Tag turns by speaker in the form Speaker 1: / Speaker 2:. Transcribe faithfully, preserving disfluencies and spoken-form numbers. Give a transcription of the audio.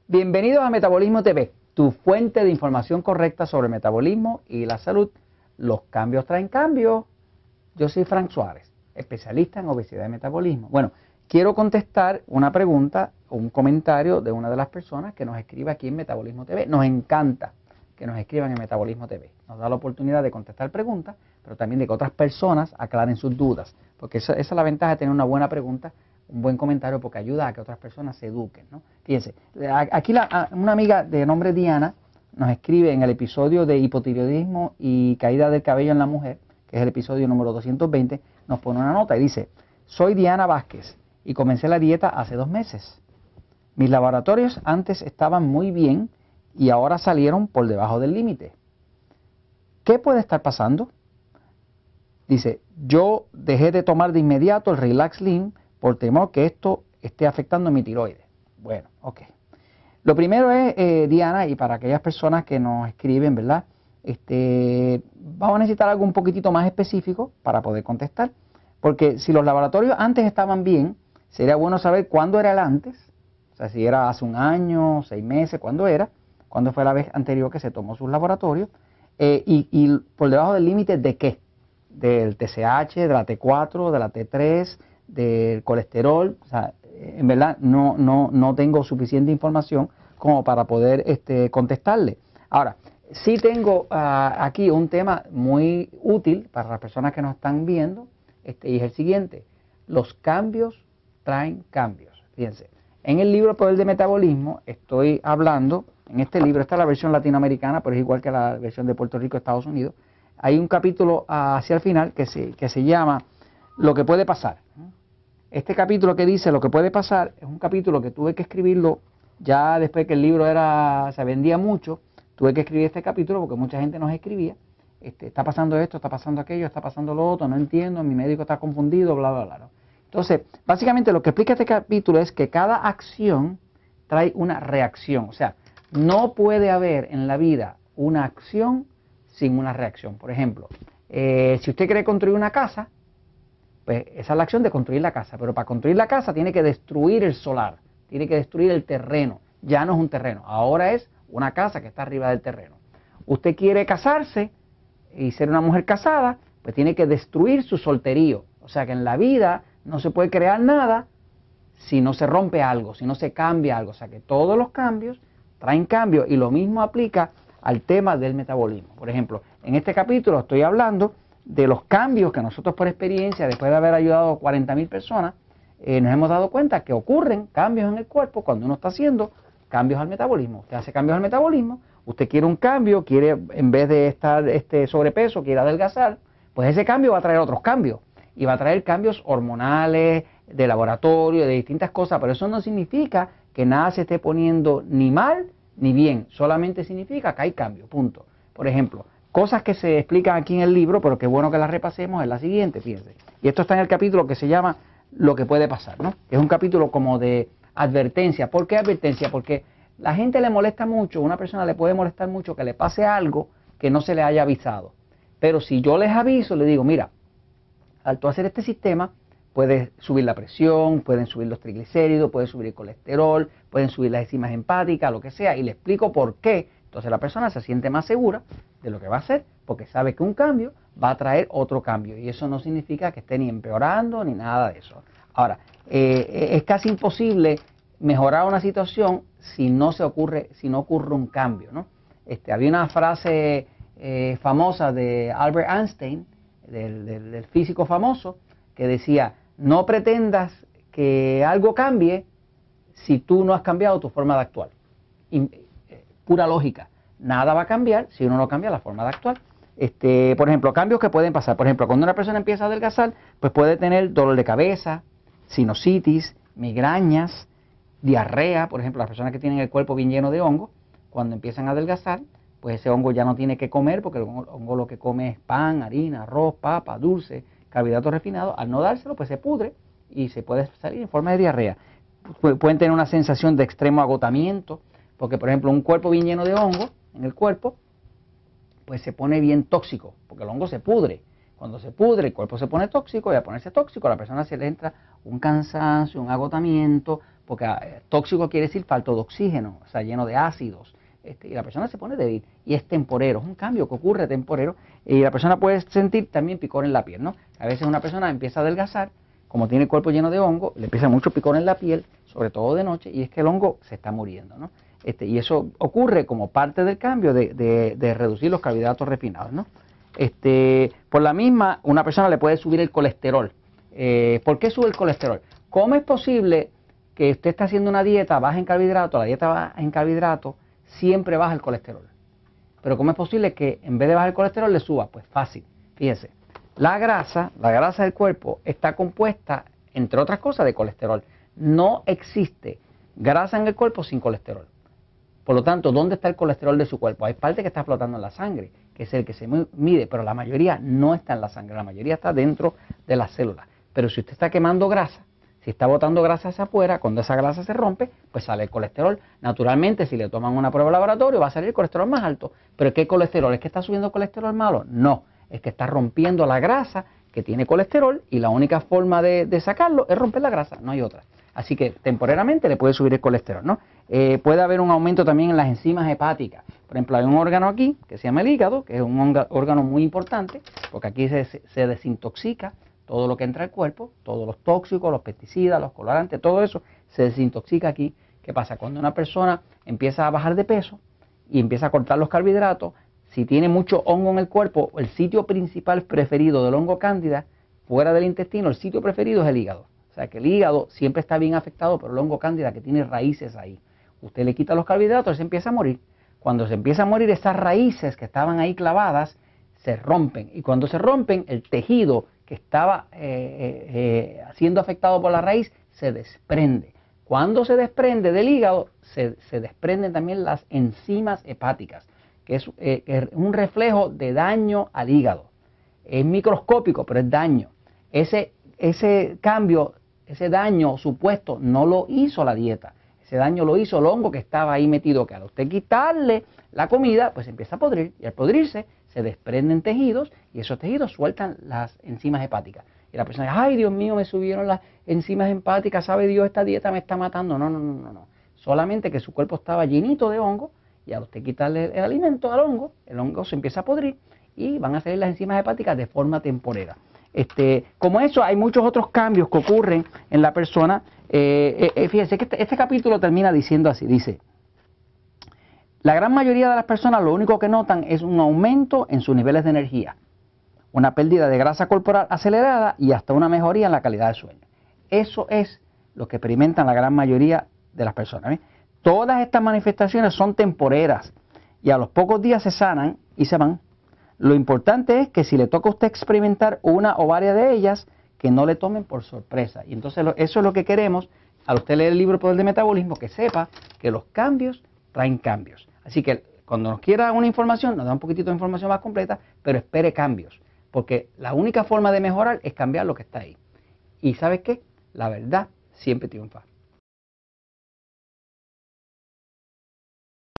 Speaker 1: Bienvenidos a Metabolismo T V, tu fuente de información correcta sobre el metabolismo y la salud. Los cambios traen cambios. Yo soy Frank Suárez, especialista en obesidad y metabolismo. Bueno, quiero contestar una pregunta o un comentario de una de las personas que nos escribe aquí en Metabolismo T V. Nos encanta que nos escriban en Metabolismo T V. Nos da la oportunidad de contestar preguntas, pero también de que otras personas aclaren sus dudas. Porque esa, esa es la ventaja de tener una buena pregunta, un buen comentario, porque ayuda a que otras personas se eduquen, ¿no? Fíjense, aquí la, una amiga de nombre Diana nos escribe en el episodio de hipotiroidismo y caída del cabello en la mujer, que es el episodio número doscientos veinte, nos pone una nota y dice: soy Diana Vázquez y comencé la dieta hace dos meses. Mis laboratorios antes estaban muy bien y ahora salieron por debajo del límite. ¿Qué puede estar pasando? Dice, yo dejé de tomar de inmediato el Relax Lean por temor que esto esté afectando mi tiroides. Bueno, ok. Lo primero es, eh, Diana, y para aquellas personas que nos escriben, ¿verdad? Este, vamos a necesitar algo un poquitito más específico para poder contestar. Porque si los laboratorios antes estaban bien, sería bueno saber cuándo era el antes. O sea, si era hace un año, seis meses, cuándo era, cuándo fue la vez anterior que se tomó sus laboratorios. Eh, y, y por debajo del límite de qué? Del T S H, de la T cuatro, de la T tres, del colesterol. O sea, en verdad no, no, no tengo suficiente información como para poder este, contestarle. Ahora, sí tengo uh, aquí un tema muy útil para las personas que nos están viendo, este, y es el siguiente: los cambios traen cambios. Fíjense, en el libro Poder de Metabolismo estoy hablando, en este libro, esta es la versión latinoamericana, pero es igual que la versión de Puerto Rico, Estados Unidos. Hay un capítulo uh, hacia el final que se, que se llama Lo que puede pasar. Este capítulo que dice lo que puede pasar es un capítulo que tuve que escribirlo ya después que el libro era se vendía mucho. Tuve que escribir este capítulo porque mucha gente nos escribía. Este, está pasando esto, está pasando aquello, está pasando lo otro, no entiendo, mi médico está confundido, bla, bla, bla, bla. Entonces, básicamente lo que explica este capítulo es que cada acción trae una reacción. O sea, no puede haber en la vida una acción sin una reacción. Por ejemplo, eh, si usted quiere construir una casa, pues esa es la acción de construir la casa, pero para construir la casa tiene que destruir el solar, tiene que destruir el terreno. Ya no es un terreno, ahora es una casa que está arriba del terreno. Usted quiere casarse y ser una mujer casada, pues tiene que destruir su solterío. O sea que en la vida no se puede crear nada si no se rompe algo, si no se cambia algo. O sea que todos los cambios traen cambios, y lo mismo aplica al tema del metabolismo. Por ejemplo, en este capítulo estoy hablando de los cambios que nosotros por experiencia, después de haber ayudado a cuarenta mil personas, eh, nos hemos dado cuenta que ocurren cambios en el cuerpo cuando uno está haciendo cambios al metabolismo. Usted hace cambios al metabolismo, usted quiere un cambio, quiere, en vez de estar este sobrepeso, quiere adelgazar, pues ese cambio va a traer otros cambios, y va a traer cambios hormonales, de laboratorio, de distintas cosas, pero eso no significa que nada se esté poniendo ni mal ni bien, solamente significa que hay cambio, punto. Por ejemplo, cosas que se explican aquí en el libro, pero que es bueno que las repasemos, es la siguiente, fíjense. Y esto está en el capítulo que se llama Lo que puede pasar, ¿no? Es un capítulo como de advertencia. ¿Por qué advertencia? Porque la gente le molesta mucho, una persona le puede molestar mucho que le pase algo que no se le haya avisado. Pero si yo les aviso, les digo, mira, al tú hacer este sistema, puedes subir la presión, pueden subir los triglicéridos, pueden subir el colesterol, pueden subir las enzimas hepáticas, lo que sea, y le explico por qué. Entonces la persona se siente más segura de lo que va a hacer, porque sabe que un cambio va a traer otro cambio, y eso no significa que esté ni empeorando ni nada de eso. Ahora, eh, es casi imposible mejorar una situación si no se ocurre, si no ocurre un cambio, ¿no? Este, había una frase eh, famosa de Albert Einstein, del, del, del físico famoso, que decía: no pretendas que algo cambie si tú no has cambiado tu forma de actuar. Y, eh, pura lógica. Nada va a cambiar si uno no cambia la forma de actuar. Este, por ejemplo, cambios que pueden pasar. Por ejemplo, cuando una persona empieza a adelgazar, pues puede tener dolor de cabeza, sinusitis, migrañas, diarrea. Por ejemplo, las personas que tienen el cuerpo bien lleno de hongo, cuando empiezan a adelgazar, pues ese hongo ya no tiene que comer, porque el hongo lo que come es pan, harina, arroz, papa, dulce, carbohidratos refinados. Al no dárselo, pues se pudre y se puede salir en forma de diarrea. Pueden tener una sensación de extremo agotamiento, porque por ejemplo un cuerpo bien lleno de hongo en el cuerpo, pues se pone bien tóxico, porque el hongo se pudre. Cuando se pudre, el cuerpo se pone tóxico y al ponerse tóxico a la persona se le entra un cansancio, un agotamiento, porque eh, tóxico quiere decir falto de oxígeno, o sea, lleno de ácidos, este, y la persona se pone débil y es temporero, es un cambio que ocurre temporero y la persona puede sentir también picor en la piel, ¿no? A veces una persona empieza a adelgazar, como tiene el cuerpo lleno de hongo, le empieza mucho picor en la piel, sobre todo de noche, y es que el hongo se está muriendo, ¿no? Este, y eso ocurre como parte del cambio de, de, de reducir los carbohidratos refinados, ¿no? Este, por la misma, una persona le puede subir el colesterol. Eh, ¿Por qué sube el colesterol? ¿Cómo es posible que usted está haciendo una dieta baja en carbohidratos, la dieta baja en carbohidratos, siempre baja el colesterol? Pero ¿cómo es posible que en vez de bajar el colesterol le suba? Pues fácil, fíjese. La grasa, la grasa del cuerpo está compuesta, entre otras cosas, de colesterol. No existe grasa en el cuerpo sin colesterol. Por lo tanto, ¿dónde está el colesterol de su cuerpo? Hay parte que está flotando en la sangre, que es el que se mide, pero la mayoría no está en la sangre, la mayoría está dentro de las células. Pero si usted está quemando grasa, si está botando grasa hacia afuera, cuando esa grasa se rompe, pues sale el colesterol. Naturalmente, si le toman una prueba de laboratorio, va a salir el colesterol más alto. ¿Pero qué colesterol? ¿Es que está subiendo colesterol malo? No, es que está rompiendo la grasa que tiene colesterol y la única forma de, de sacarlo es romper la grasa, no hay otra. Así que temporariamente le puede subir el colesterol, ¿no? Eh, puede haber un aumento también en las enzimas hepáticas. Por ejemplo, hay un órgano aquí que se llama el hígado, que es un órgano muy importante, porque aquí se, se desintoxica todo lo que entra al cuerpo, todos los tóxicos, los pesticidas, los colorantes, todo eso se desintoxica aquí. ¿Qué pasa? Cuando una persona empieza a bajar de peso y empieza a cortar los carbohidratos, si tiene mucho hongo en el cuerpo, el sitio principal preferido del hongo cándida, fuera del intestino, el sitio preferido es el hígado. O sea que el hígado siempre está bien afectado por el hongo cándida que tiene raíces ahí. Usted le quita los carbohidratos y se empieza a morir. Cuando se empieza a morir, esas raíces que estaban ahí clavadas se rompen. Y cuando se rompen, el tejido que estaba eh, eh, eh, siendo afectado por la raíz se desprende. Cuando se desprende del hígado, se, se desprenden también las enzimas hepáticas, que es eh, un reflejo de daño al hígado. Es microscópico, pero es daño. Ese, ese cambio, ese daño supuesto no lo hizo la dieta. Ese daño lo hizo el hongo que estaba ahí metido, que al usted quitarle la comida, pues empieza a podrir. Y al podrirse, se desprenden tejidos y esos tejidos sueltan las enzimas hepáticas. Y la persona dice, ay Dios mío, me subieron las enzimas hepáticas, sabe Dios, esta dieta me está matando. No, no, no, no, no. Solamente que su cuerpo estaba llenito de hongo y al usted quitarle el alimento al hongo, el hongo se empieza a podrir y van a salir las enzimas hepáticas de forma temporera. Este, como eso, hay muchos otros cambios que ocurren en la persona. Eh, eh, fíjense que este, este capítulo termina diciendo así, dice, la gran mayoría de las personas lo único que notan es un aumento en sus niveles de energía, una pérdida de grasa corporal acelerada y hasta una mejoría en la calidad del sueño. Eso es lo que experimentan la gran mayoría de las personas. ¿Ven? Todas estas manifestaciones son temporeras y a los pocos días se sanan y se van. Lo importante es que si le toca a usted experimentar una o varias de ellas, que no le tomen por sorpresa. Y entonces eso es lo que queremos, al usted leer el libro El Poder del Metabolismo, que sepa que los cambios traen cambios. Así que cuando nos quiera una información, nos da un poquitito de información más completa, pero espere cambios. Porque la única forma de mejorar es cambiar lo que está ahí. Y ¿sabes qué? La verdad siempre triunfa.